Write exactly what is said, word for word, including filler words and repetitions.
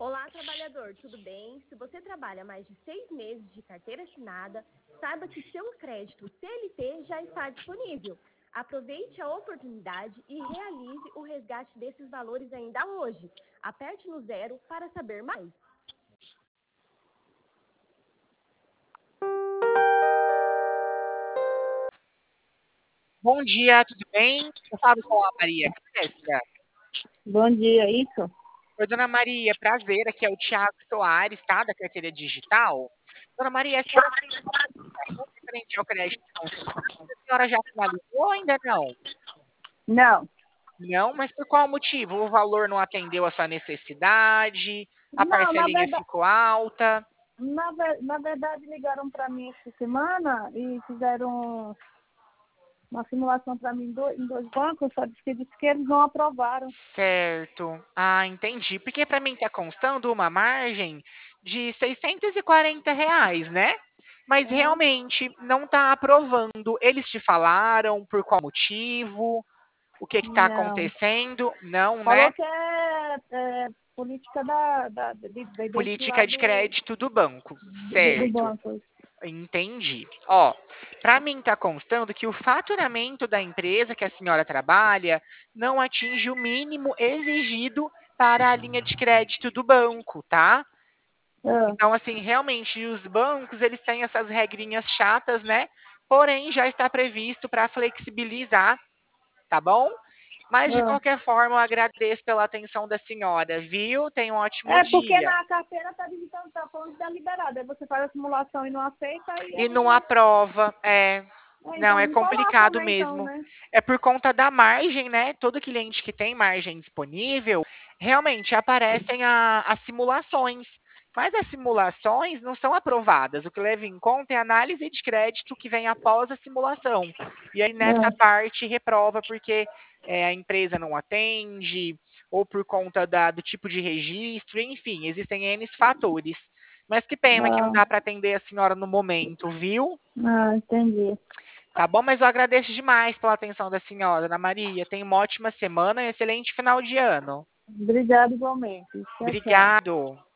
Olá, trabalhador, tudo bem? Se você trabalha mais de seis meses de carteira assinada, saiba que seu crédito C L T já está disponível. Aproveite a oportunidade e realize o resgate desses valores ainda hoje. Aperte no zero para saber mais. Bom dia, tudo bem? Eu falo com a Maria Clécia. Bom dia, isso? Oi, dona Maria, prazer. Aqui é o Thiago Soares, tá? Da Carteira Digital. Dona Maria, a senhora referente ao crédito consignado, a senhora já finalizou ou ainda não? Não, Não, mas por qual motivo? O valor não atendeu a sua necessidade? A não, na parcelinha verdade, ficou alta? na, ver- na verdade ligaram para mim essa semana e fizeram uma simulação para mim em dois, em dois bancos, só disse que, disse que eles não aprovaram. Certo. Ah, entendi. Porque para mim tá constando uma margem de seiscentos e quarenta reais, né? Mas Uhum. realmente não está aprovando. Eles te falaram por qual motivo? O que está Não. acontecendo? Não, né? Falou que é, é política da, da, de, de, desse Política de lado crédito do banco. do, do Certo. banco. Entendi. Ó, para mim está constando que o faturamento da empresa que a senhora trabalha não atinge o mínimo exigido para a linha de crédito do banco, tá? Ah, Então, assim, realmente, os bancos, eles têm essas regrinhas chatas, né? Porém, já está previsto para flexibilizar, tá bom? Mas, de ah. qualquer forma, eu agradeço pela atenção da senhora, viu? Tenha um ótimo É porque dia. na carteira está digitando, tá falando que está liberado. Aí você faz a simulação e não aceita, aí E eles não não. aprova, é. É, Não, então é me coloca, complicado né, então, mesmo. né? É por conta da margem, né? Todo cliente que tem margem disponível, realmente aparecem a- as simulações. Mas as simulações não são aprovadas. O que leva em conta é a análise de crédito que vem após a simulação. E aí, nessa Ah, parte, reprova porque é, a empresa não atende, ou por conta da- do tipo de registro, enfim, existem N fatores. Mas que pena que não ah, dá para atender a senhora no momento, viu? ah, entendi. Tá bom? Mas eu agradeço demais pela atenção da senhora, Ana Maria. Tenha uma ótima semana e um excelente final de ano. Obrigada igualmente. Tchau, tchau. Obrigado.